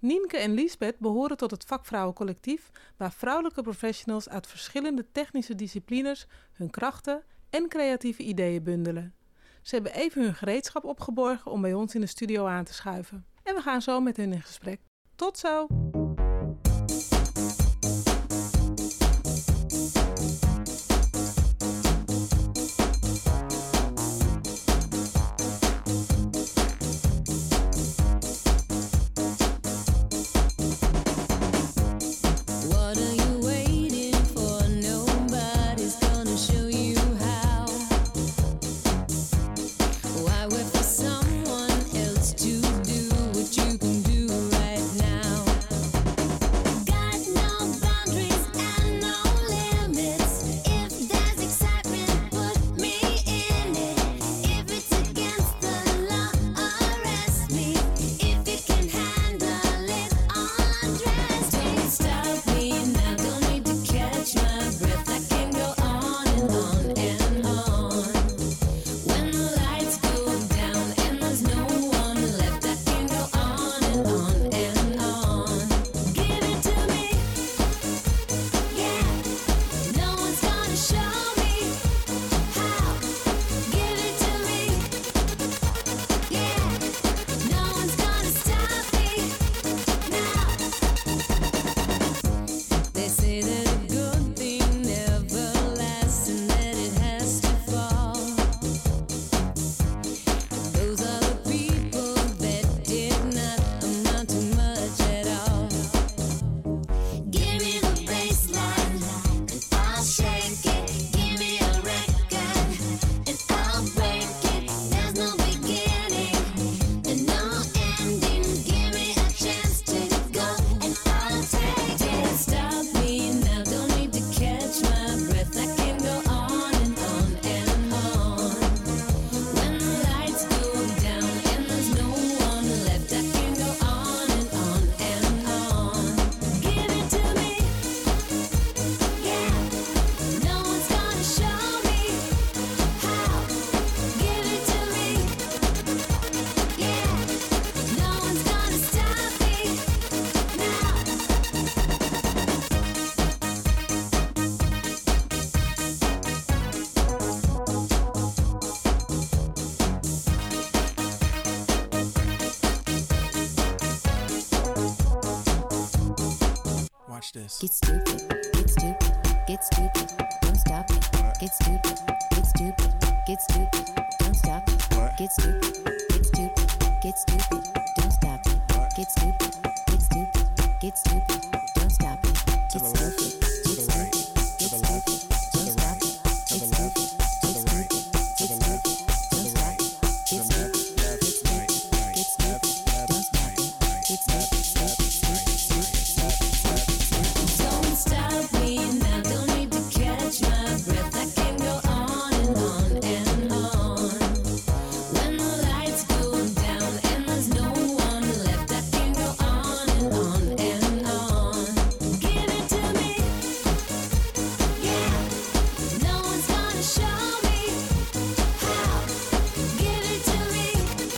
Nienke en Liesbeth behoren tot het vakvrouwencollectief waar vrouwelijke professionals uit verschillende technische disciplines hun krachten en creatieve ideeën bundelen. Ze hebben even hun gereedschap opgeborgen om bij ons in de studio aan te schuiven. En we gaan zo met hun in gesprek. Tot zo! Get stupid, get stupid, get stupid, don't stop it. Get stupid, get stupid, get stupid, don't stop it. Get stupid, get stupid, get stupid, don't stop it. Get stupid, get stupid, get stupid, don't stop it. Get stupid, get stupid, get stupid, don't stop it. Get stupid, get stupid, get stupid, don't stop it. Get stupid, get stupid, get stupid, don't stop it. Get stupid, stupid, stupid, stupid, stupid. Don't stop me now, don't need to catch my breath. I can go on and on and on. When the lights go down and there's no one left, I can go on and on and on. Give it to me, yeah. No one's gonna show me how. Give it to me,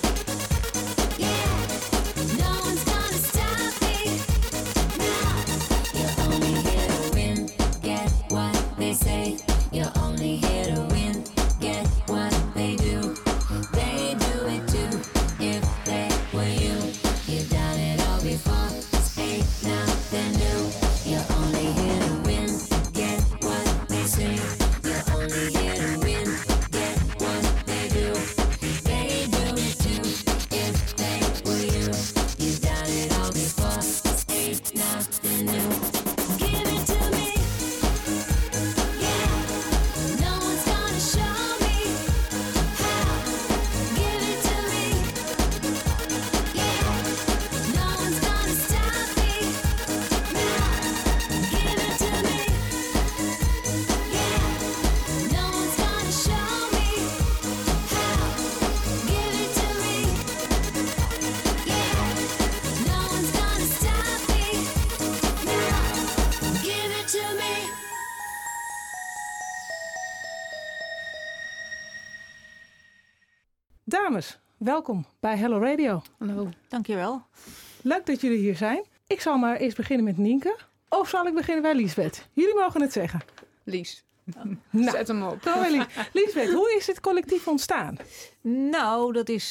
yeah. No one's gonna stop me now. You're only here to win, get what they say. You're only here to win, get what they do. They do it too, if they were you. You've done it all before, this ain't nothing new. You're only here to win, get what they say. You're only here to win, get what they do. They do it too, if they were you. You've done it all before, this ain't nothing new. Give it to me, yeah. No one's gonna show me how. Give it to me, yeah. No one's gonna stop me now. Give it to me, yeah. No one's gonna show me how. Give it to me, yeah. No one's gonna stop me now. Give it to me. Dames, welkom bij Hello Radio. Hallo, dankjewel. Leuk dat jullie hier zijn. Ik zal maar eerst beginnen met Nienke. Of zal ik beginnen bij Liesbeth? Jullie mogen het zeggen. Lies. Nou, Zet hem op. Liesbeth, hoe is dit collectief ontstaan? Nou, dat is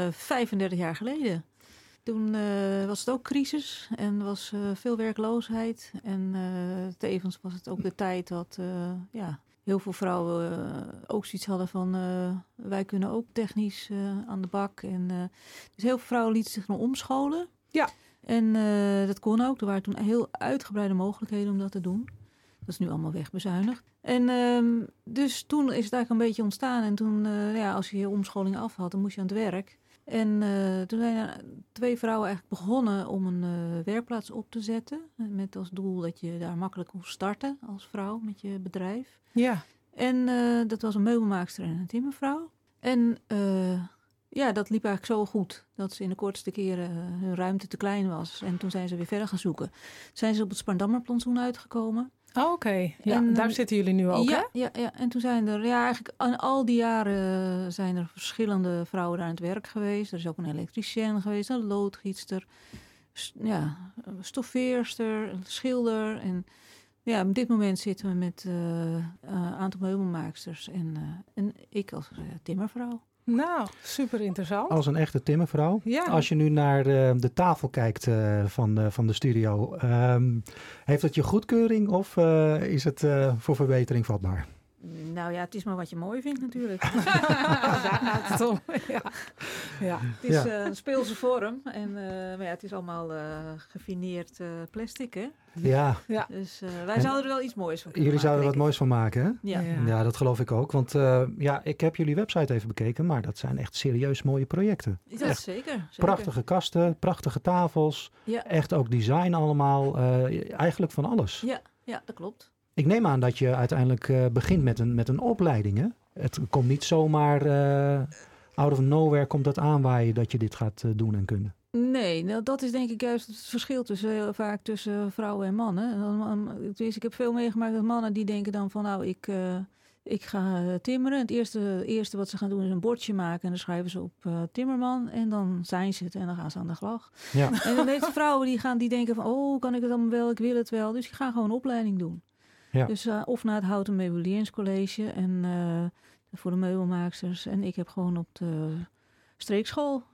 35 jaar geleden. Toen was het ook crisis en was veel werkloosheid. En tevens was het ook de tijd dat heel veel vrouwen ook zoiets hadden van... wij kunnen ook technisch aan de bak. En, dus heel veel vrouwen lieten zich nog omscholen. Ja. En dat kon ook. Er waren toen heel uitgebreide mogelijkheden om dat te doen. Dat is nu allemaal wegbezuinigd. En dus toen is het eigenlijk een beetje ontstaan. En toen, als je je omscholing af had, dan moest je aan het werk. En toen zijn er 2 vrouwen eigenlijk begonnen om een werkplaats op te zetten. Met als doel dat je daar makkelijk kon starten als vrouw met je bedrijf. Ja. En dat was een meubelmaakster en een timmervrouw. En dat liep eigenlijk zo goed dat ze in de kortste keren hun ruimte te klein was. En toen zijn ze weer verder gaan zoeken. Zijn ze op het Spaardammerplantsoen uitgekomen. Oh, oké. Ja, en daar zitten jullie nu ook, hè? Ja. En toen zijn er, eigenlijk aan al die jaren zijn er verschillende vrouwen daar aan het werk geweest. Er is ook een elektricien geweest, een loodgietster, een stoffeerster, een schilder. En op dit moment zitten we met een aantal meubelmaaksters en ik als timmervrouw. Nou, super interessant. Als een echte timmervrouw. Ja. Als je nu naar de tafel kijkt van de studio, heeft het je goedkeuring of is het voor verbetering vatbaar? Nou ja, het is maar wat je mooi vindt natuurlijk. Daar gaat het om. Ja. Het is een speelse vorm. En, maar het is allemaal gefineerd plastic, hè? Ja. Dus wij zouden er wel iets moois van kunnen Jullie zouden er maken, wat moois van maken, hè? Ja. Ja, dat geloof ik ook. Want ik heb jullie website even bekeken, maar dat zijn echt serieus mooie projecten. Dat echt zeker. prachtige kasten, prachtige tafels. Ja. Echt ook design allemaal. Eigenlijk van alles. Ja, dat klopt. Ik neem aan dat je uiteindelijk begint met een opleiding, hè? Het komt niet zomaar out of nowhere komt dat aanwaaien dat je dit gaat doen en kunnen. Nee, nou, dat is denk ik juist het verschil vaak tussen vrouwen en mannen. Dus ik heb veel meegemaakt dat mannen die denken dan van nou, ik ga timmeren. Het eerste wat ze gaan doen is een bordje maken en dan schrijven ze op timmerman en dan zijn ze het en dan gaan ze aan de slag. Ja. En de meeste vrouwen die denken van oh, kan ik het allemaal wel, ik wil het wel. Dus die gaan gewoon een opleiding doen. Ja. Dus of naar het Houten Meubelierscollege en voor de meubelmaaksters. En ik heb gewoon op de streekschool,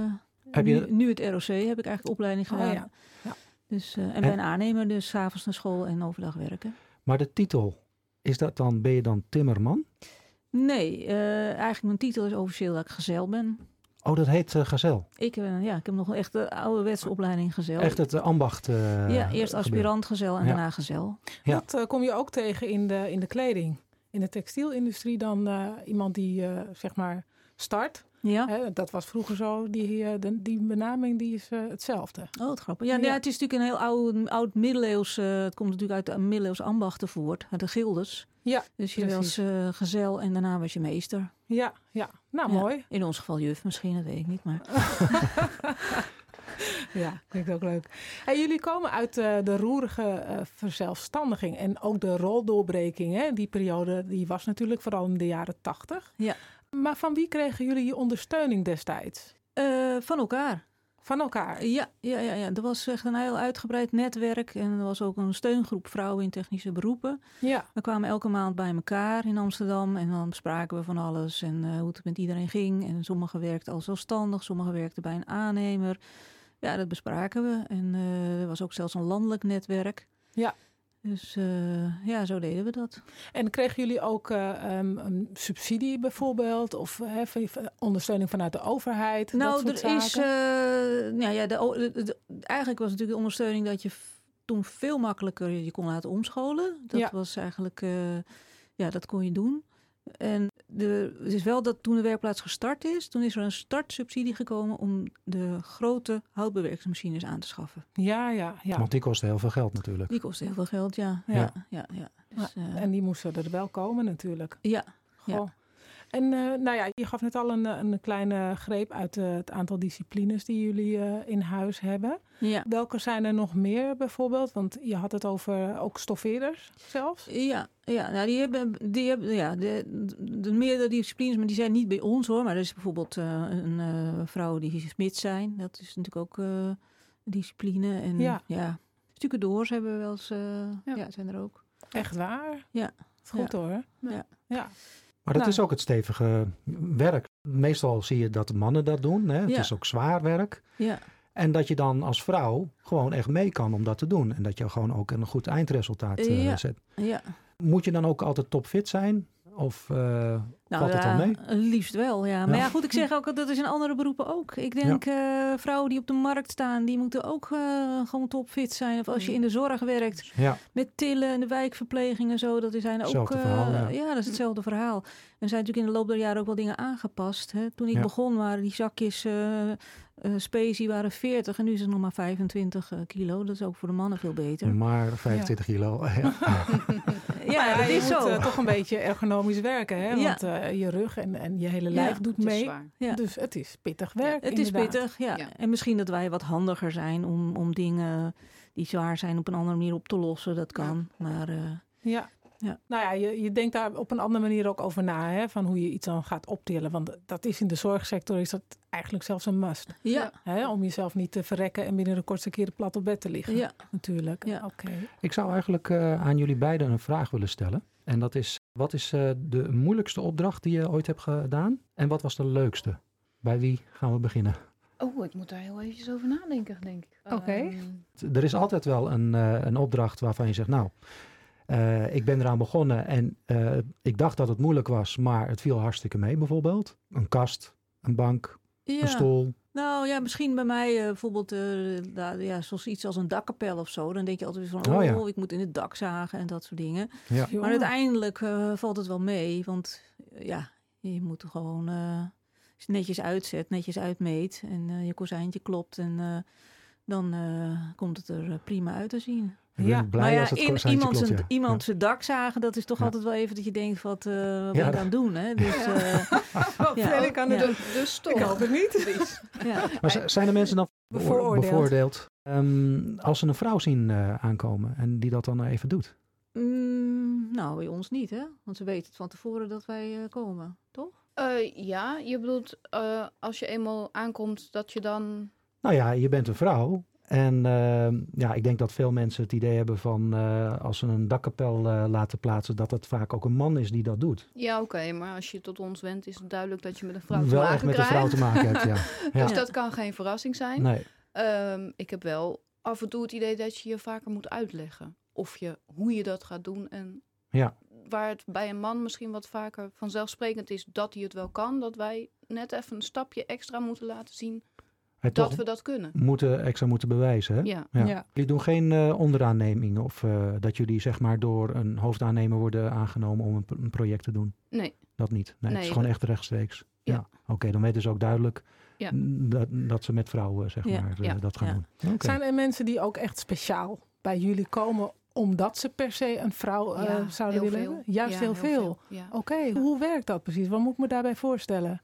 nu het ROC, heb ik eigenlijk opleiding gedaan. Ja. Dus, en ben aannemer, dus 's avonds naar school en overdag werken. Maar de titel, ben je dan timmerman? Nee, eigenlijk mijn titel is officieel dat ik gezel ben. Oh, dat heet gazel? Ik heb nog een echte ouderwetse opleiding gezel. Echt het ambacht? Eerst aspirant gezel en daarna gezel. Ja. Dat kom je ook tegen in de kleding. In de textielindustrie dan iemand die zeg maar start. Ja. Hè, dat was vroeger zo. Die benaming die is hetzelfde. Oh, wat grappig. Ja, het is natuurlijk een heel oud middeleeuws. Het komt natuurlijk uit de middeleeuws ambachten voort. Uit de gildes. Ja, dus je was gezel en daarna was je meester. Ja. Nou, mooi. In ons geval juf misschien, dat weet ik niet. Maar ja, klinkt ook leuk. En jullie komen uit de roerige verzelfstandiging en ook de roldoorbreking. Hè? Die periode die was natuurlijk vooral in de jaren 80. Ja. Maar van wie kregen jullie je ondersteuning destijds? Van elkaar. Van elkaar? Ja. Er was echt een heel uitgebreid netwerk. En er was ook een steungroep vrouwen in technische beroepen. Ja. We kwamen elke maand bij elkaar in Amsterdam. En dan bespraken we van alles. En hoe het met iedereen ging. En sommigen werkten al zelfstandig. Sommigen werkten bij een aannemer. Ja, dat bespraken we. En er was ook zelfs een landelijk netwerk. Ja. Dus zo deden we dat. En kregen jullie ook een subsidie bijvoorbeeld? Of ondersteuning vanuit de overheid? Nou, dat soort zaken? Eigenlijk was natuurlijk de ondersteuning dat je toen veel makkelijker je kon laten omscholen. Dat was eigenlijk, dat kon je doen. En het is wel dat toen de werkplaats gestart is, toen is er een startsubsidie gekomen om de grote houtbewerkingsmachines aan te schaffen. Ja. Want die kosten heel veel geld natuurlijk. Die kosten heel veel geld, ja. Dus, en die moesten er wel komen natuurlijk. Ja. Goh. Ja. En je gaf net al een kleine greep uit het aantal disciplines die jullie in huis hebben. Ja. Welke zijn er nog meer bijvoorbeeld? Want je had het over ook stoffeerders zelfs. Ja, nou, die hebben de meerdere disciplines, maar die zijn niet bij ons hoor. Maar er is bijvoorbeeld een vrouw die smid zijn. Dat is natuurlijk ook discipline. En stucadoors hebben we wel eens, zijn er ook. Echt waar? Ja. Is goed hoor. Ja. Maar dat is ook het stevige werk. Meestal zie je dat de mannen dat doen. Hè? Het is ook zwaar werk. Ja. En dat je dan als vrouw gewoon echt mee kan om dat te doen. En dat je gewoon ook een goed eindresultaat zet. Ja. Moet je dan ook altijd topfit zijn? Of valt het dan mee? Liefst wel, ja. Maar ja, goed, ik zeg ook, dat is in andere beroepen ook. Ik denk, vrouwen die op de markt staan, die moeten ook gewoon topfit zijn. Of als je in de zorg werkt, met tillen en de wijkverpleging en zo, dat zijn ook... Hetzelfde verhaal, dat is hetzelfde verhaal. Er zijn natuurlijk in de loop der jaren ook wel dingen aangepast. Hè. Toen ik begon waren die zakjes specie waren 40 en nu is het nog maar 25 kilo. Dat is ook voor de mannen veel beter. Maar 25 kilo, Ja, dat is zo. Moet toch een beetje ergonomisch werken, hè? Want je rug en je hele lijf doet mee. Ja. Dus het is pittig werk. Het is pittig, ja. En misschien dat wij wat handiger zijn om dingen die zwaar zijn op een andere manier op te lossen. Dat kan, maar... Ja. Nou ja, je denkt daar op een andere manier ook over na, hè? Van hoe je iets dan gaat optillen. Want dat is in de zorgsector is dat eigenlijk zelfs een must. Ja. Hè? Om jezelf niet te verrekken en binnen de kortste keren plat op bed te liggen. Ja. Natuurlijk. Ja. Okay. Ik zou eigenlijk aan jullie beiden een vraag willen stellen. En dat is, wat is de moeilijkste opdracht die je ooit hebt gedaan? En wat was de leukste? Bij wie gaan we beginnen? Oh, ik moet daar heel eventjes over nadenken, denk ik. Oké. Er is altijd wel een opdracht waarvan je zegt, nou... ik ben eraan begonnen en ik dacht dat het moeilijk was, maar het viel hartstikke mee bijvoorbeeld. Een kast, een bank, een stoel. Nou ja, misschien bij mij bijvoorbeeld zoals iets als een dakkapel of zo. Dan denk je altijd weer van, ik moet in het dak zagen en dat soort dingen. Ja. Maar uiteindelijk valt het wel mee, want je moet er gewoon netjes uitzet, netjes uitmeet en je kozijntje klopt en dan komt het er prima uit te zien. Blij als het iemand zijn dak zagen, dat is toch altijd wel even dat je denkt, wat ben ik aan het doen? Hè? Dus, wat ben ik aan het doen? Dus toch. Ik hoop het niet. Maar zijn er mensen dan bevoordeeld als ze een vrouw zien aankomen en die dat dan even doet? Nou, bij ons niet, hè? Want ze weten het van tevoren dat wij komen, toch? Ja, je bedoelt als je eenmaal aankomt dat je dan... Nou ja, je bent een vrouw. En ik denk dat veel mensen het idee hebben van als ze een dakkapel laten plaatsen, dat het vaak ook een man is die dat doet. Ja, oké, maar als je tot ons wendt, is het duidelijk dat je met een vrouw te wel maken echt met krijgt. een vrouw te maken hebt, ja. Dus dat kan geen verrassing zijn. Nee. Ik heb wel af en toe het idee dat je je vaker moet uitleggen hoe je dat gaat doen. En waar het bij een man misschien wat vaker vanzelfsprekend is dat hij het wel kan, dat wij net even een stapje extra moeten laten zien. Dat we dat kunnen. Extra moeten bewijzen, hè? Ja. Jullie doen geen onderaannemingen of dat jullie zeg maar door een hoofdaannemer worden aangenomen om een project te doen? Nee. Dat niet? Nee, het is gewoon echt rechtstreeks? Ja. Oké, dan weten ze ook duidelijk dat ze met vrouwen dat gaan doen. Okay. Zijn er mensen die ook echt speciaal bij jullie komen omdat ze per se een vrouw zouden willen hebben? Juist heel veel? Ja. Oké, hoe werkt dat precies? Wat moet ik me daarbij voorstellen?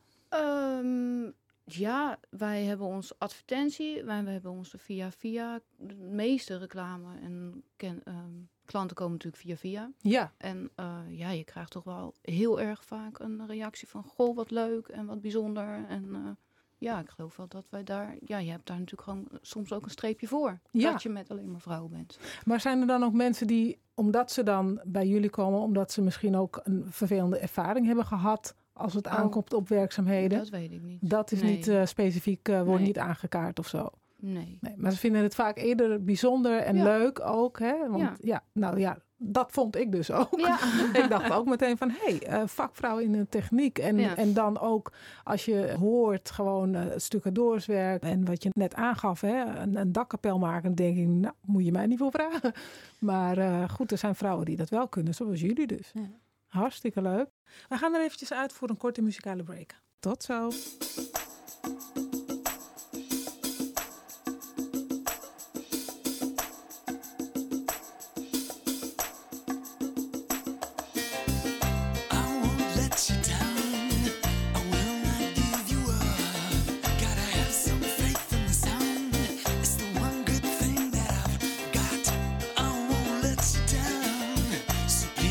Ja, wij hebben onze advertentie, wij hebben onze via. De meeste reclame en klanten komen natuurlijk via. Ja. En je krijgt toch wel heel erg vaak een reactie van, goh, wat leuk en wat bijzonder. En ik geloof wel dat wij daar... Ja, je hebt daar natuurlijk gewoon soms ook een streepje voor. Ja. Dat je met alleen maar vrouwen bent. Maar zijn er dan ook mensen die, omdat ze dan bij jullie komen, omdat ze misschien ook een vervelende ervaring hebben gehad als het aankomt op werkzaamheden? Dat weet ik niet. Dat is niet specifiek, wordt niet aangekaart of zo? Nee. Maar ze vinden het vaak eerder bijzonder en leuk ook. Hè? Want dat vond ik dus ook. Ja. Ik dacht ook meteen van, vakvrouw in de techniek. En dan ook als je hoort gewoon stucadoorswerk en wat je net aangaf, hè, een dakkapel maken, dan denk ik, nou, moet je mij niet voor vragen. Maar goed, er zijn vrouwen die dat wel kunnen, zoals jullie dus. Ja. Hartstikke leuk. We gaan er eventjes uit voor een korte muzikale break. Tot zo.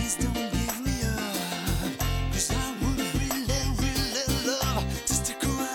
Stick around.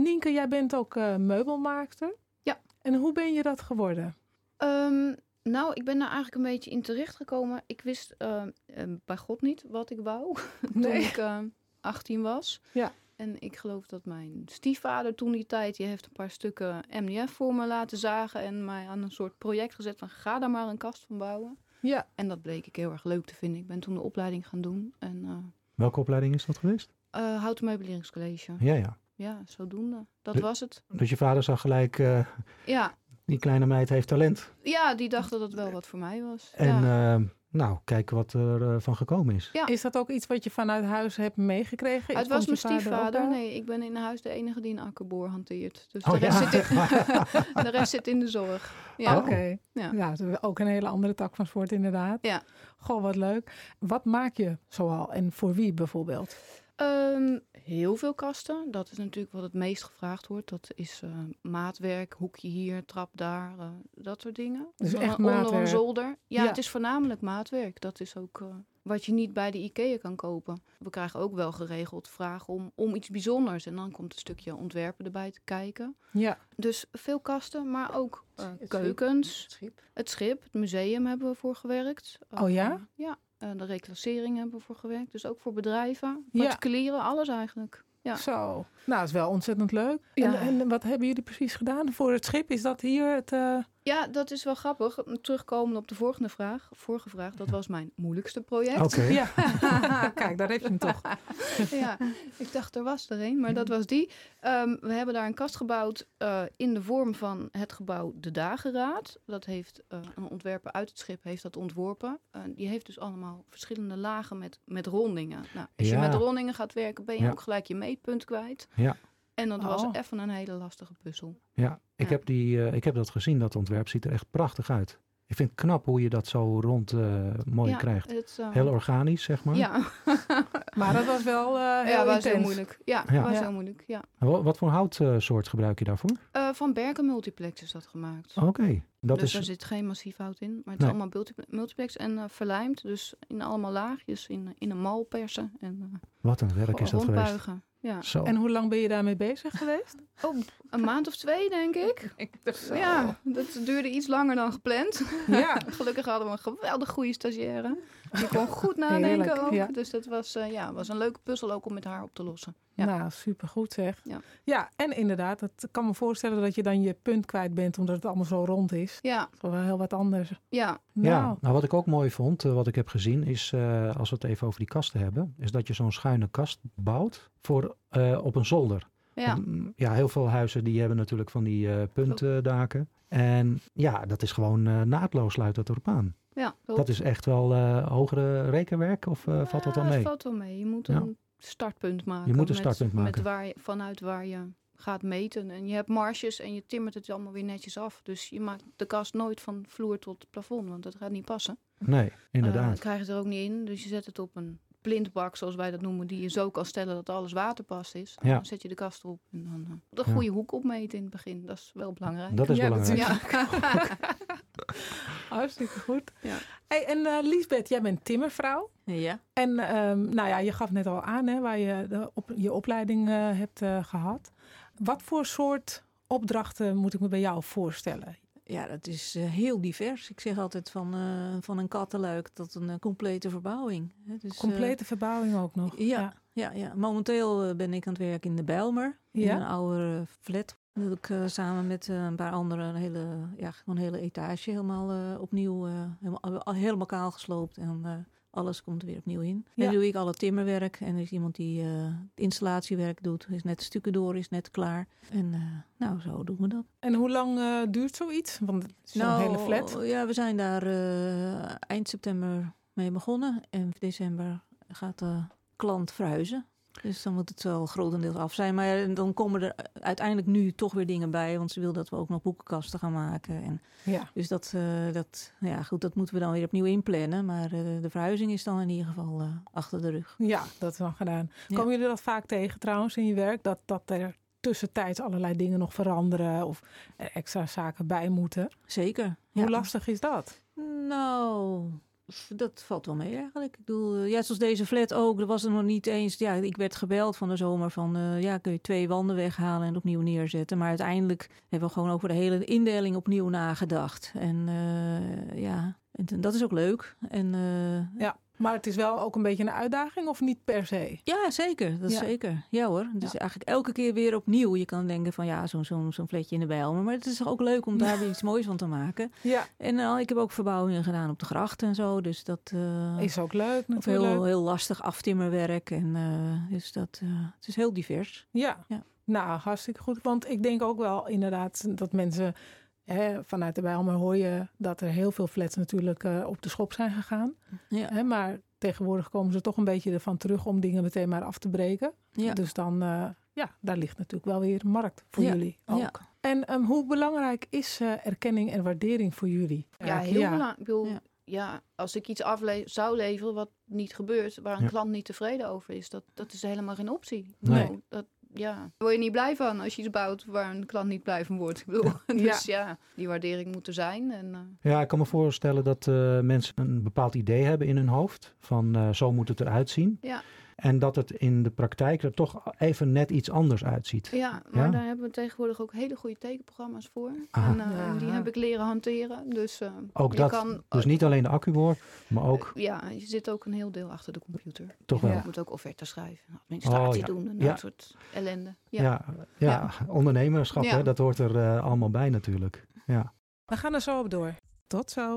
Nienke, jij bent ook meubelmaakster. Ja. En hoe ben je dat geworden? Nou, ik ben daar eigenlijk een beetje in terechtgekomen. Ik wist bij God niet wat ik wou toen ik 18 was. Ja. En ik geloof dat mijn stiefvader toen die tijd... die heeft een paar stukken MDF voor me laten zagen... en mij aan een soort project gezet van... ga daar maar een kast van bouwen. Ja. En dat bleek ik heel erg leuk te vinden. Ik ben toen de opleiding gaan doen. En, welke opleiding is dat geweest? Houten Meubeleringscollege. Ja. Ja, zodoende. Dat was het. Dus je vader zag gelijk... Ja. Die kleine meid heeft talent. Ja, die dacht dat het wel wat voor mij was. En kijk wat er van gekomen is. Ja. Is dat ook iets wat je vanuit huis hebt meegekregen? Het was mijn stiefvader. Nee, ik ben in huis de enige die een akkerboor hanteert. Dus de rest zit in de zorg. Ja. Oké. Ja, ook een hele andere tak van sport inderdaad. Ja. Goh, wat leuk. Wat maak je zoal en voor wie bijvoorbeeld? Heel veel kasten. Dat is natuurlijk wat het meest gevraagd wordt. Dat is maatwerk, hoekje hier, trap daar, dat soort dingen. Dus echt maatwerk? Onder een zolder. Ja, het is voornamelijk maatwerk. Dat is ook wat je niet bij de IKEA kan kopen. We krijgen ook wel geregeld vragen om iets bijzonders. En dan komt een stukje ontwerpen erbij te kijken. Ja. Dus veel kasten, maar ook keukens. Het schip, het museum hebben we voor gewerkt. Oh ja? Ja. De reclassering hebben we voor gewerkt. Dus ook voor bedrijven, particulieren, alles eigenlijk. Ja. Zo. Nou, dat is wel ontzettend leuk. Ja. En wat hebben jullie precies gedaan voor het schip? Is dat hier het... Ja, dat is wel grappig. Terugkomen op de vorige vraag. Dat was mijn moeilijkste project. Oké. Ja. Kijk, daar heb je hem toch. Ja, ik dacht er was er een, maar dat was die. We hebben daar een kast gebouwd in de vorm van het gebouw De Dageraad. Dat heeft een ontwerper uit het schip heeft dat ontworpen. Die heeft dus allemaal verschillende lagen met rondingen. Nou, als je met rondingen gaat werken, ben je ook gelijk je meetpunt kwijt. Ja. En dat was even een hele lastige puzzel. Ja, ik heb dat gezien, dat ontwerp. Ziet er echt prachtig uit. Ik vind het knap hoe je dat zo rond mooi krijgt. Heel organisch, zeg maar. Ja. Maar dat was wel was heel moeilijk. Ja, was heel moeilijk, ja. Wat voor houtsoort gebruik je daarvoor? Van Berken Multiplex is dat gemaakt. Oké. Dus daar zit geen massief hout in. Maar het is allemaal multiplex en verlijmd. Dus in allemaal laagjes, in een mal persen. En, wat een werk is dat geweest. Ja. Zo. En hoe lang ben je daarmee bezig geweest? Een maand of 2, denk ik. Ja, dat duurde iets langer dan gepland. Ja. Gelukkig hadden we een geweldig goede stagiaire. Die kon goed nadenken ook. Ja. Dus dat was een leuke puzzel ook om met haar op te lossen. Ja. Nou, supergoed zeg. Ja, en inderdaad, ik kan me voorstellen dat je dan je punt kwijt bent omdat het allemaal zo rond is. Ja. Dat is wel heel wat anders. Ja. Nou, wat ik ook mooi vond, wat ik heb gezien, is als we het even over die kasten hebben, is dat je zo'n schuine kast bouwt op een zolder. Ja. Heel veel huizen die hebben natuurlijk van die puntdaken. En ja, dat is gewoon naadloos sluit dat erop aan. Ja, dat is echt wel hogere rekenwerk of valt dat wel mee? Dat valt wel mee. Je moet een startpunt maken. Je moet een startpunt maken. Vanuit waar je gaat meten. En je hebt marges en je timmert het allemaal weer netjes af. Dus je maakt de kast nooit van vloer tot plafond, want dat gaat niet passen. Nee, inderdaad. Dat krijg je er ook niet in. Dus je zet het op een plintbak, zoals wij dat noemen, die je zo kan stellen dat alles waterpast is. Dan zet je de kast erop en dan de goede hoek opmeten in het begin. Dat is wel belangrijk. Dat is belangrijk. Hartstikke goed. Ja. Hey, en Liesbeth, jij bent timmervrouw. Ja. En je gaf net al aan hè, waar je je opleiding hebt gehad. Wat voor soort opdrachten moet ik me bij jou voorstellen? Ja, dat is heel divers. Ik zeg altijd van een kattenluik tot een complete verbouwing. Dus, complete verbouwing ook nog? Ja. Momenteel ben ik aan het werk in de Bijlmer. In een oude flat. Dat doe ik samen met een paar anderen een hele etage helemaal opnieuw, helemaal kaal gesloopt. En alles komt er weer opnieuw in. En dan doe ik alle timmerwerk. En er is iemand die installatiewerk doet. Is net stukken is net klaar. En zo doen we dat. En hoe lang duurt zoiets? Want het is een hele flat. Ja, we zijn daar eind september mee begonnen. En december gaat de klant verhuizen. Dus dan moet het wel grotendeels af zijn. Maar dan komen er uiteindelijk nu toch weer dingen bij. Want ze wil dat we ook nog boekenkasten gaan maken. En dus dat moeten we dan weer opnieuw inplannen. Maar de verhuizing is dan in ieder geval achter de rug. Ja, dat is dan gedaan. Ja. Komen jullie dat vaak tegen trouwens in je werk? Dat er tussentijds allerlei dingen nog veranderen of er extra zaken bij moeten? Zeker. Hoe lastig is dat? Nou, Dat valt wel mee eigenlijk. Ik bedoel, zoals deze flat ook. Er was er nog niet eens... Ja, ik werd gebeld van de zomer van... kun je 2 wanden weghalen en opnieuw neerzetten. Maar uiteindelijk hebben we gewoon over de hele indeling opnieuw nagedacht. En en dat is ook leuk. En, maar het is wel ook een beetje een uitdaging of niet per se? Ja, zeker. Dat is zeker. Ja hoor. Dus eigenlijk elke keer weer opnieuw. Je kan denken van zo'n flatje in de Bijlmer. Maar het is ook leuk om daar weer iets moois van te maken. Ja. En ik heb ook verbouwingen gedaan op de gracht en zo. Dus dat is ook leuk natuurlijk. Heel lastig aftimmerwerk. En dus het is heel divers. Ja. Nou, hartstikke goed. Want ik denk ook wel inderdaad dat mensen... vanuit de Bijlmer hoor je dat er heel veel flats natuurlijk op de schop zijn gegaan. Ja. Maar tegenwoordig komen ze toch een beetje ervan terug om dingen meteen maar af te breken. Ja. Dus dan, daar ligt natuurlijk wel weer een markt voor jullie ook. Ja. En hoe belangrijk is erkenning en waardering voor jullie? Ja, heel belangrijk. Ik bedoel, als ik iets zou leveren wat niet gebeurt, waar een klant niet tevreden over is, dat is helemaal geen optie. Nee. Daar word je niet blij van als je iets bouwt waar een klant niet blij van wordt. Ik bedoel, dus die waardering moet er zijn. En, Ja, ik kan me voorstellen dat mensen een bepaald idee hebben in hun hoofd. Van zo moet het eruit zien. Ja. En dat het in de praktijk er toch even net iets anders uitziet. Ja, maar daar hebben we tegenwoordig ook hele goede tekenprogramma's voor. En die heb ik leren hanteren. Dus, ook dat, dus niet alleen de accuboord, maar ook... je zit ook een heel deel achter de computer. Toch wel. Je moet ook offertes schrijven, administratie doen en dat soort ellende. Ja, ondernemerschap, hè, dat hoort er allemaal bij natuurlijk. Ja. We gaan er zo op door. Tot zo.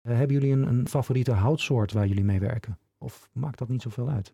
Hebben jullie een favoriete houtsoort waar jullie mee werken? Of maakt dat niet zoveel uit?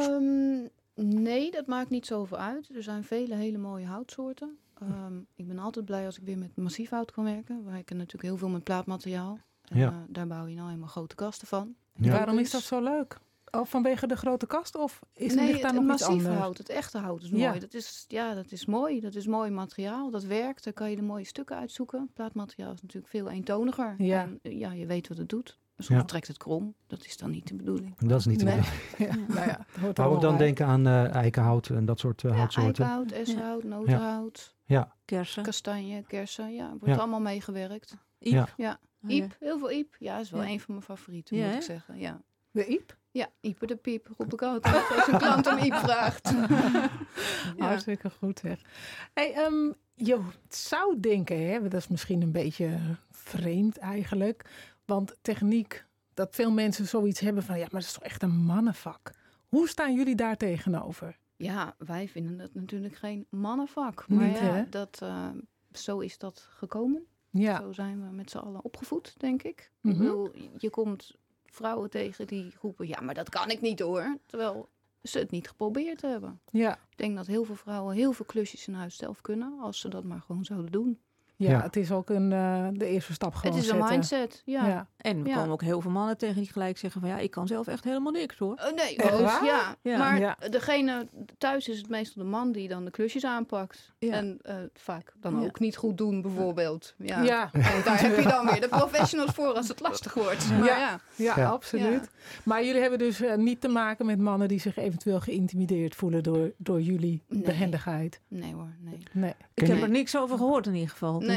Nee, dat maakt niet zoveel uit. Er zijn vele hele mooie houtsoorten. Ik ben altijd blij als ik weer met massief hout kan werken. We werken natuurlijk heel veel met plaatmateriaal. En, daar bouw je nou helemaal grote kasten van. Ja. Waarom is dat zo leuk? Vanwege de grote kast of ligt daar nog iets anders? Massief hout, het echte hout is mooi. Dat is mooi. Dat is mooi materiaal. Dat werkt. Daar kan je de mooie stukken uitzoeken. Plaatmateriaal is natuurlijk veel eentoniger. Ja. En je weet wat het doet. Soms trekt het krom. Dat is dan niet de bedoeling. Dat is niet de bedoeling. Wou ik dan denken aan eikenhout en dat soort houtsoorten? Eikenhout, essenhout, notenhout. Ja. Kersen. Kastanje, kersen. Ja, wordt allemaal meegewerkt. Iep. Ja. Iep, heel veel iep. Ja, is wel een van mijn favorieten, moet ik zeggen. Ja. De iep? Ja, Ieper de piep, roep ik altijd als een klant om Iep vraagt. Hartstikke goed, zeg. Hey, je zou denken, hè, dat is misschien een beetje vreemd eigenlijk, want techniek, dat veel mensen zoiets hebben van, ja, maar dat is toch echt een mannenvak. Hoe staan jullie daar tegenover? Ja, wij vinden dat natuurlijk geen mannenvak. Maar niet, zo is dat gekomen. Ja. Zo zijn we met z'n allen opgevoed, denk ik. Ik bedoel, je komt vrouwen tegen die roepen, ja, maar dat kan ik niet hoor. Terwijl ze het niet geprobeerd hebben. Ja. Ik denk dat heel veel vrouwen heel veel klusjes in huis zelf kunnen, als ze dat maar gewoon zouden doen. Ja, het is ook de eerste stap gewoon Het is een mindset, ja. En we komen ook heel veel mannen tegen die gelijk zeggen van, ja, ik kan zelf echt helemaal niks hoor. Nee, maar degene thuis is het meestal de man die dan de klusjes aanpakt. Ja. En vaak dan ook niet goed doen bijvoorbeeld. Ja. En daar heb je dan weer de professionals voor als het lastig wordt. Maar ja, absoluut. Ja. Maar jullie hebben dus niet te maken met mannen die zich eventueel geïntimideerd voelen door jullie behendigheid? Nee hoor, nee. Ik heb er niks over gehoord in ieder geval. Nee.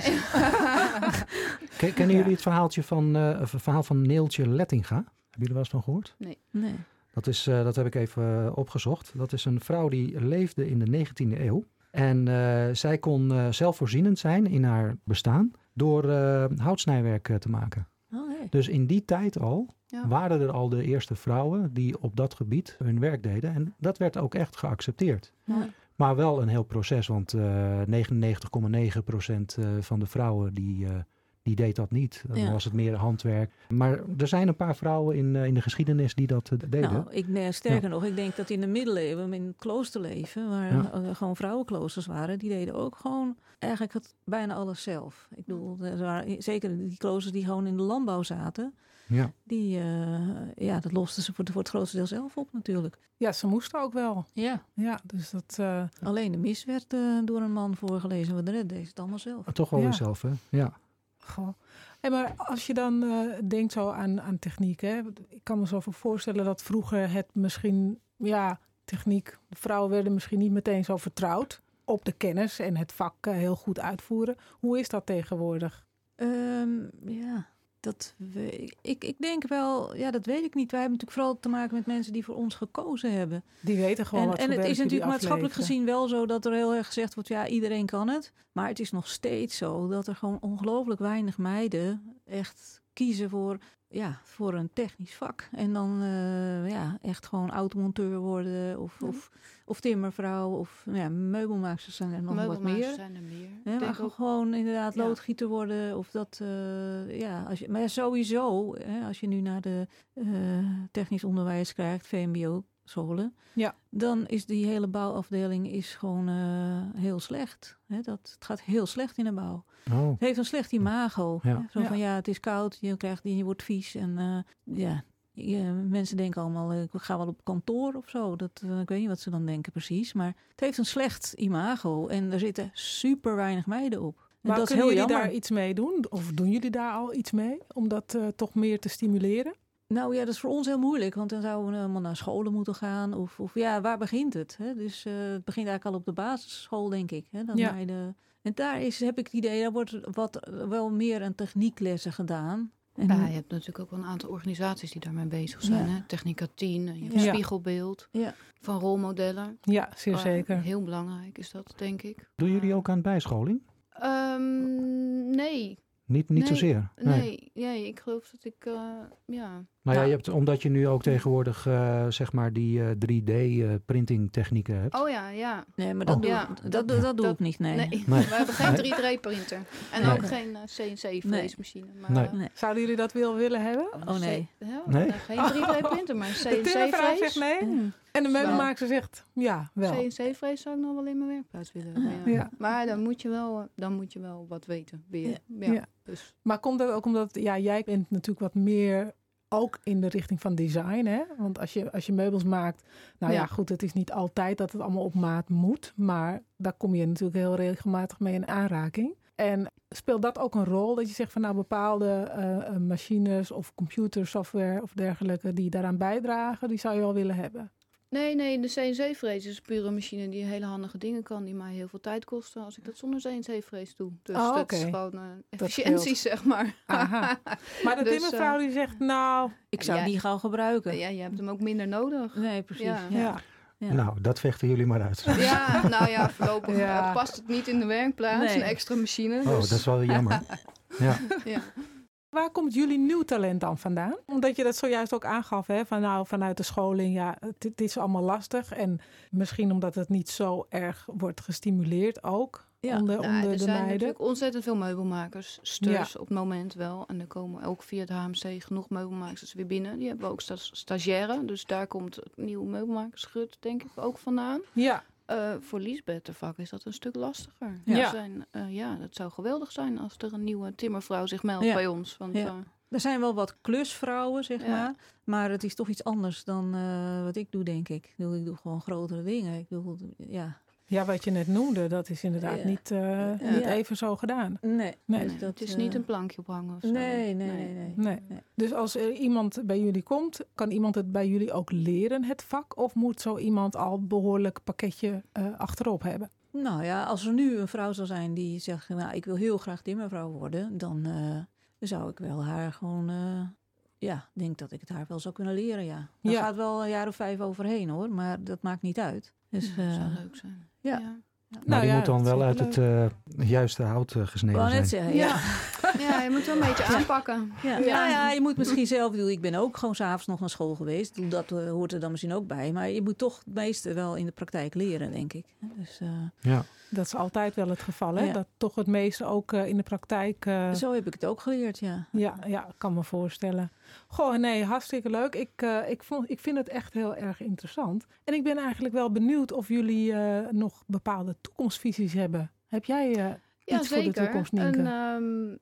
Kennen jullie het verhaal van Neeltje Lettinga? Hebben jullie er wel eens van gehoord? Nee. Dat heb ik even opgezocht. Dat is een vrouw die leefde in de 19e eeuw. En zij kon zelfvoorzienend zijn in haar bestaan door houtsnijwerk te maken. Okay. Dus in die tijd al waren er al de eerste vrouwen die op dat gebied hun werk deden. En dat werd ook echt geaccepteerd. Ja. Maar wel een heel proces, want 99,9% van de vrouwen die deed dat niet. Dan was het meer handwerk. Maar er zijn een paar vrouwen in de geschiedenis die dat deden. Nou, sterker nog, ik denk dat in de middeleeuwen, in het kloosterleven, waar gewoon vrouwenkloosters waren, die deden ook gewoon eigenlijk bijna alles zelf. Ik bedoel, er waren zeker die kloosters die gewoon in de landbouw zaten. Ja. Dat losten ze voor het grootste deel zelf op natuurlijk. Ja, ze moesten ook wel. Ja. Dus dat, alleen de mis werd door een man voorgelezen. Maar de rest deed het allemaal zelf. Toch wel weer zelf, hè? Ja. Goh. Hey, maar als je dan denkt zo aan techniek, hè? Ik kan me zo voorstellen dat vroeger het misschien, techniek, de vrouwen werden misschien niet meteen zo vertrouwd op de kennis en het vak heel goed uitvoeren. Hoe is dat tegenwoordig? Ik denk wel, dat weet ik niet. Wij hebben natuurlijk vooral te maken met mensen die voor ons gekozen hebben. Die weten gewoon wat voor werk. En het is natuurlijk maatschappelijk gezien wel zo dat er heel erg gezegd wordt, iedereen kan het. Maar het is nog steeds zo dat er gewoon ongelooflijk weinig meiden echt kiezen voor een technisch vak. En dan echt gewoon automonteur worden of timmervrouw of meubelmaaksters zijn er nog wat meer. Zijn er meer. Maar gewoon inderdaad loodgieter worden of dat, maar sowieso, als je nu naar de technisch onderwijs krijgt, VMBO scholen, dan is die hele bouwafdeling gewoon heel slecht. Het gaat heel slecht in de bouw. Oh. Het heeft een slecht imago. Van het is koud, je wordt vies en mensen denken allemaal, ik ga wel op kantoor of zo. Ik weet niet wat ze dan denken precies, maar het heeft een slecht imago en er zitten super weinig meiden op. Maar dat kunnen jullie daar iets mee doen? Of doen jullie daar al iets mee om dat toch meer te stimuleren? Nou dat is voor ons heel moeilijk, want dan zouden we helemaal naar scholen moeten gaan. Of waar begint het? Hè? Dus het begint eigenlijk al op de basisschool, denk ik. Hè? En daar heb ik het idee, daar wordt wel meer aan technieklessen gedaan. En je hebt natuurlijk ook wel een aantal organisaties die daarmee bezig zijn. Hè? Technica 10, je hebt Spiegelbeeld van rolmodellen. Ja, zeer zeker. Heel belangrijk is dat, denk ik. Doen jullie ook aan bijscholing? Nee. Niet zozeer? Nee, ik geloof dat ik... Nou ja, omdat je nu ook tegenwoordig zeg maar die 3D-printing technieken hebt. Oh ja. Nee, maar dat doe ik niet, nee. We hebben geen 3D-printer. En ook geen CNC-vleesmachine. Nee. Zouden jullie dat willen hebben? Oh nee. Geen 3D-printer, maar CNC-vlees. De timmervrouw zegt nee. En de meubelmaker zegt ja, wel. CNC-vlees zou ik nog wel in mijn werkplaats willen hebben. Ja. Maar dan moet je wel wat weten weer. Ja. Dus. Maar komt dat ook omdat jij bent natuurlijk wat meer ook in de richting van design, hè? Want als je meubels maakt, goed, het is niet altijd dat het allemaal op maat moet, maar daar kom je natuurlijk heel regelmatig mee in aanraking. En speelt dat ook een rol dat je zegt van bepaalde machines of computersoftware of dergelijke die daaraan bijdragen, die zou je wel willen hebben? Nee, de CNC-frees is een pure machine die hele handige dingen kan, die mij heel veel tijd kosten als ik dat zonder CNC-frees doe. Dus dat is gewoon efficiëntie, zeg maar. Aha. Maar de timmervrouw die zegt, ik zou die gauw gebruiken. Ja, je hebt hem ook minder nodig. Nee, precies. Ja. Nou, dat vechten jullie maar uit. Ja, voorlopig past het niet in de werkplaats, een extra machine. Dus. Oh, dat is wel jammer. Ja. Waar komt jullie nieuw talent dan vandaan? Omdat je dat zojuist ook aangaf, hè? Vanuit de scholing, het is allemaal lastig. En misschien omdat het niet zo erg wordt gestimuleerd ook onder de meiden. Er zijn natuurlijk ontzettend veel meubelmakers, steurs op het moment wel. En er komen ook via het HMC genoeg meubelmakers weer binnen. Die hebben we ook stagiaire, dus daar komt het nieuwe meubelmakersgut denk ik ook vandaan. Ja. Voor Liesbeth de vak is dat een stuk lastiger. Dat zou geweldig zijn als er een nieuwe timmervrouw zich meldt bij ons. Want, er zijn wel wat klusvrouwen, zeg maar. Maar het is toch iets anders dan wat ik doe, denk ik. Ik doe gewoon grotere dingen. Ja, wat je net noemde, dat is inderdaad niet even zo gedaan. Nee. Het is niet een plankje ophangen of zo. Nee. Dus als er iemand bij jullie komt, kan iemand het bij jullie ook leren, het vak? Of moet zo iemand al een behoorlijk pakketje achterop hebben? Nou ja, als er nu een vrouw zou zijn die zegt, ik wil heel graag timmervrouw worden, dan zou ik wel haar gewoon... denk dat ik het haar wel zou kunnen leren, Daar gaat wel een jaar of 5 overheen, hoor. Maar dat maakt niet uit. Dus, dat zou leuk zijn. Ja. Maar die moet dan wel uit het juiste hout gesneden zijn. Zeggen, je moet wel een beetje aanpakken. Je moet misschien zelf... Ik ben ook gewoon 's avonds nog naar school geweest. Dat hoort er dan misschien ook bij. Maar je moet toch het meeste wel in de praktijk leren, denk ik. Dus, dat is altijd wel het geval, hè? Dat toch het meeste ook in de praktijk... Zo heb ik het ook geleerd, Ja, kan me voorstellen. Goh, nee, hartstikke leuk. Ik vind het echt heel erg interessant. En ik ben eigenlijk wel benieuwd of jullie nog bepaalde toekomstvisies hebben. Heb jij iets voor de toekomst, Nienke?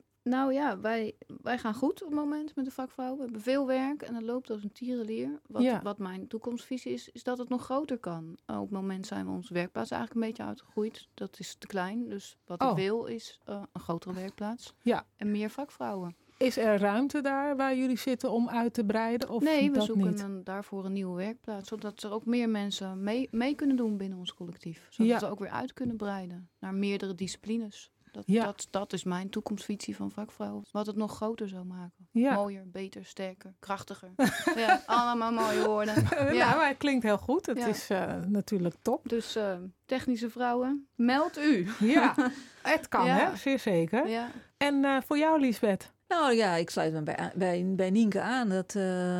Wij gaan goed op het moment met de vakvrouw. We hebben veel werk en het loopt als een tierenlier. Wat mijn toekomstvisie is dat het nog groter kan. Op het moment zijn we onze werkplaats eigenlijk een beetje uitgegroeid. Dat is te klein. Dus wat ik wil is een grotere werkplaats. Ja. En meer vakvrouwen. Is er ruimte daar waar jullie zitten om uit te breiden? Of nee, we dat zoeken daarvoor een nieuwe werkplaats. Zodat er ook meer mensen mee kunnen doen binnen ons collectief. Zodat we ook weer uit kunnen breiden naar meerdere disciplines. Dat is mijn toekomstvisie van vakvrouw. Wat het nog groter zou maken. Ja. Mooier, beter, sterker, krachtiger. Allemaal mooie woorden. Maar het klinkt heel goed. Het is natuurlijk top. Dus technische vrouwen, meld u. Ja, het kan, hè? Zeer zeker. Ja. En voor jou, Liesbeth? Nou ja, ik sluit me bij Nienke aan. Dat,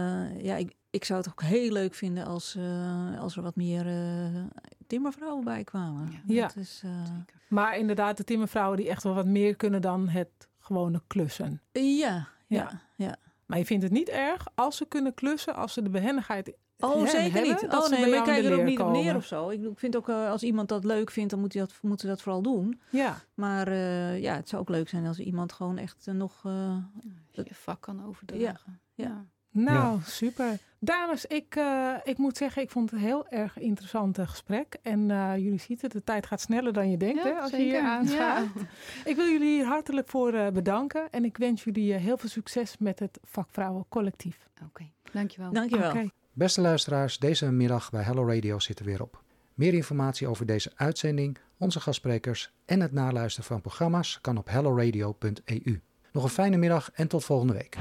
ik zou het ook heel leuk vinden als er wat meer timmervrouwen bij kwamen. Ja. Maar inderdaad, de timmervrouwen die echt wel wat meer kunnen dan het gewone klussen. Ja. Maar je vindt het niet erg als ze kunnen klussen, als ze de behendigheid zeker hebben, niet. Maar ik kijk er ook niet op neer of zo. Ik vind ook, als iemand dat leuk vindt, dan moeten ze dat vooral doen. Ja. Maar het zou ook leuk zijn als iemand gewoon echt nog... je vak kan overdragen. Ja. Nou, super. Dames, ik moet zeggen, ik vond het een heel erg interessant gesprek. En jullie zien het, de tijd gaat sneller dan je denkt, hè, als zeker. Je hier aanschuift. Ja. Ik wil jullie hier hartelijk voor bedanken. En ik wens jullie heel veel succes met het Vakvrouwencollectief. Oké, dankjewel. Dankjewel. Okay. Beste luisteraars, deze middag bij Hello Radio zit er weer op. Meer informatie over deze uitzending, onze gastsprekers en het naluisteren van programma's kan op helloradio.eu. Nog een fijne middag en tot volgende week.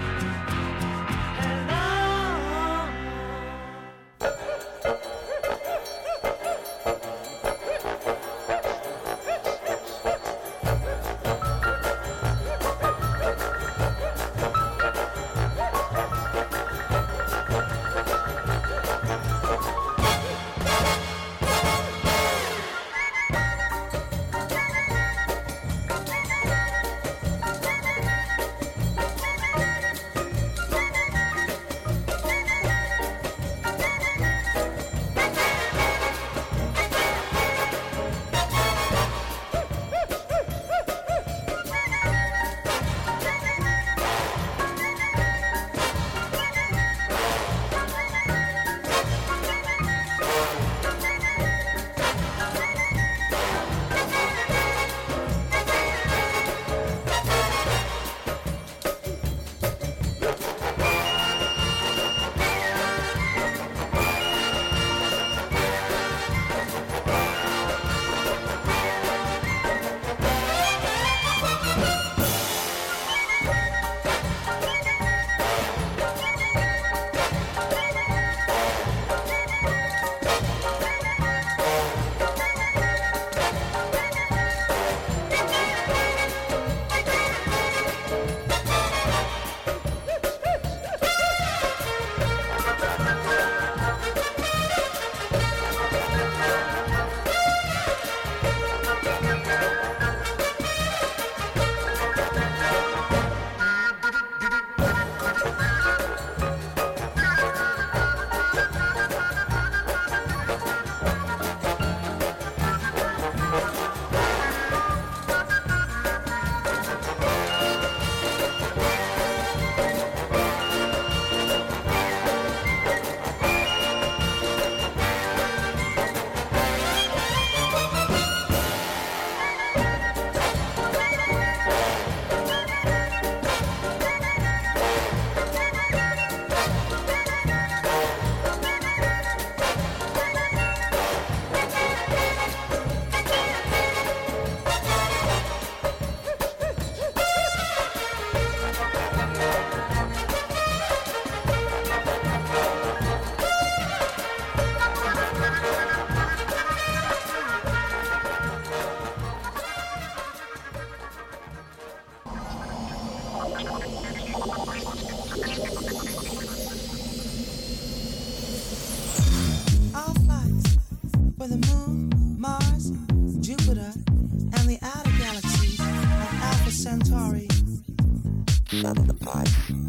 Centauri. Shuttle depart.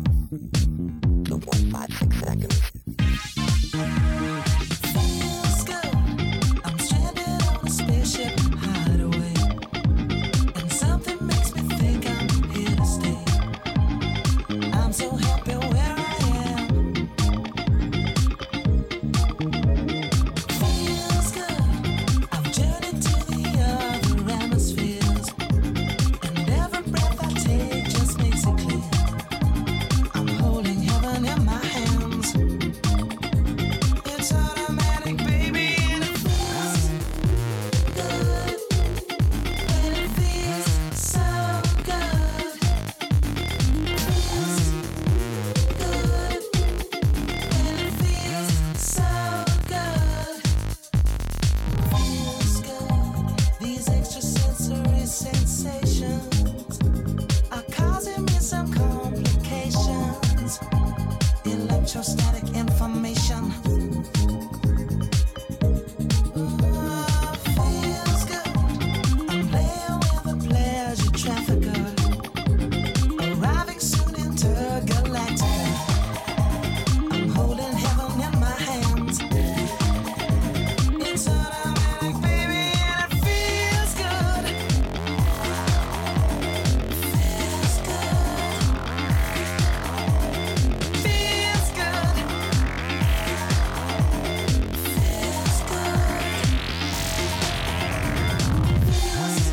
2.56 seconds. Feels good. I'm stranded on a spaceship hideaway. And something makes me think I'm here to stay. I'm so happy where I am. Feels good. I've journeyed to the other hemispheres. And every breath I take just makes it clear. I'm holding heaven in my hands. It's automatic, baby, and it feels good. And it feels so good. Feels good. And it feels so good. Feels good. These extrasensory sensations are causing me some complications. Electrostatic information. Feels good. I'm playing with a pleasure trafficker. Arriving soon intergalactic. I'm holding heaven in my hands. It's automatic, baby, and it feels good. Feels good. Feels good. Feels good. Feels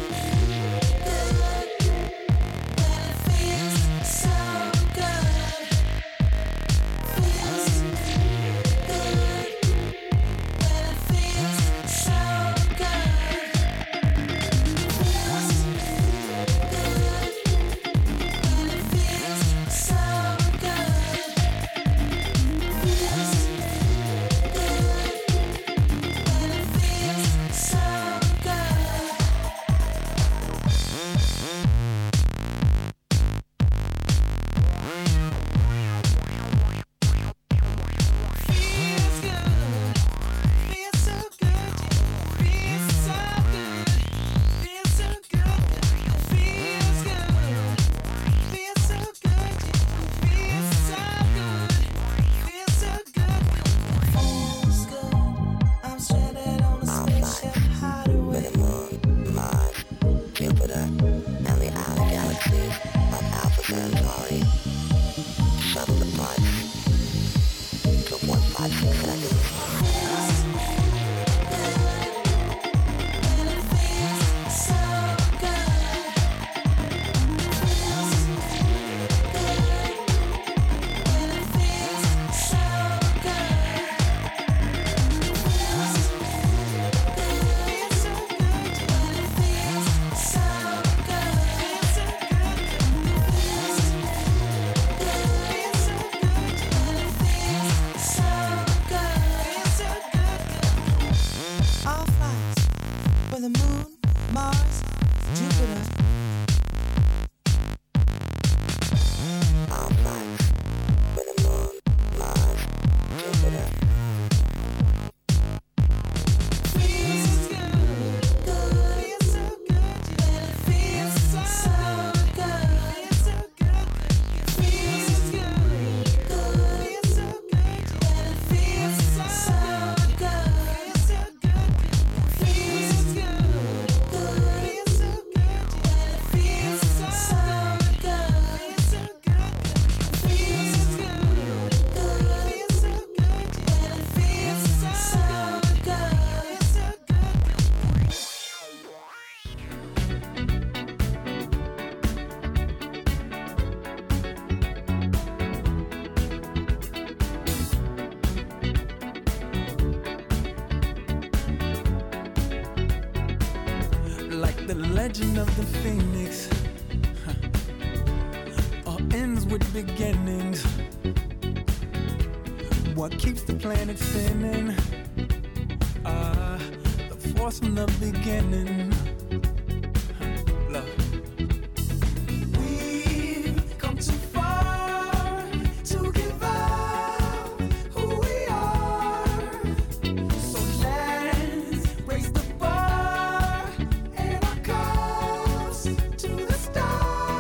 good. And it feels so good. Feels good. And it feels so good. Feels good. And it feels so good. Feels good. And it feels so Feels good. Feels so good. Feels so good. Feels so good. Feels good. Feels so good. Feels so good. Feels so good. Feels good. I'm stranded on a spaceship hideaway. Mars, Jupiter, and the outer galaxies of Alpha Centauri. Shuttle depart. 2.56 seconds. And it feels so good. Feels good. And it feels so good. Feels good. Feels so good. And it feels so good. Feels so good. Feels good. And it feels so good. Feels so good. All flights for the moon, Mars, Jupiter. All flights for the moon, Mars, Jupiter. Feels good. Feels so good. And it feels so good. Feels so good. Feels good. Feels so good. And it feels so good. Feels so good. Feels good. Feels so good. And it feels so good. Feels so good. Feels good. Feels so good. And it feels so good. Feels so good. Like the legend of the phoenix, all ends with beginnings. What keeps the planet spinning? The force from the beginning. Love. We've come too far to give up who we are. So let's raise the bar and our cups to the stars.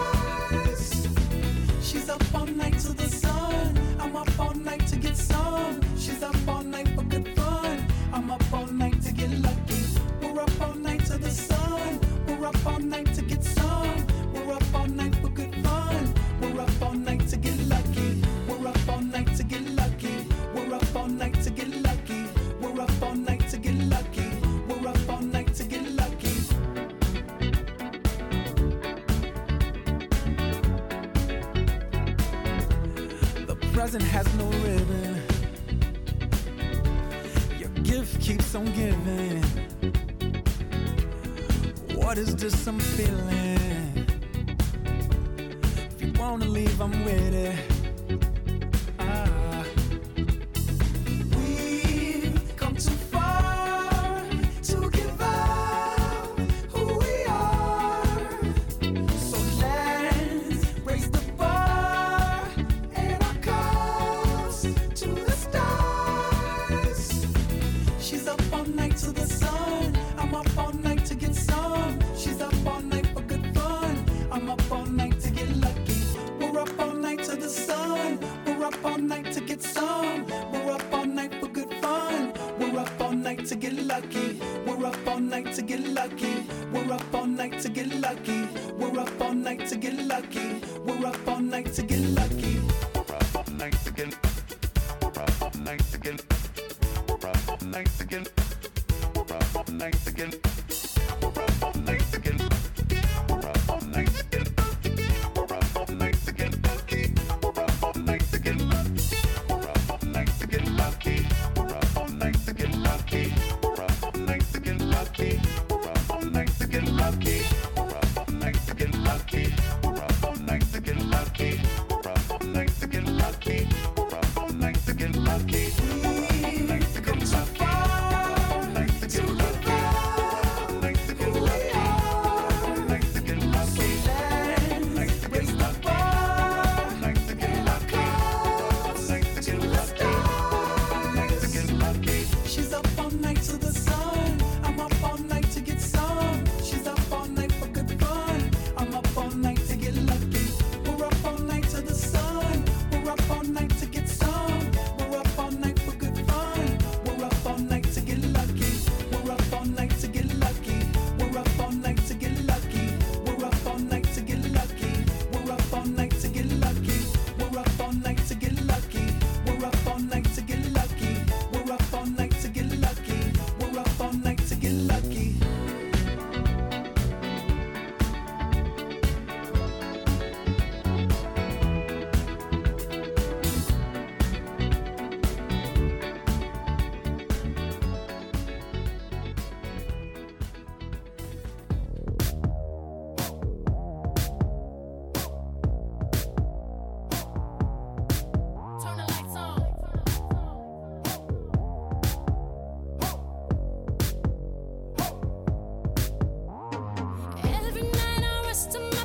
present has no ribbon. Your gift keeps on giving. What is this I'm feeling? If you wanna leave, I'm with it. Every night I rest in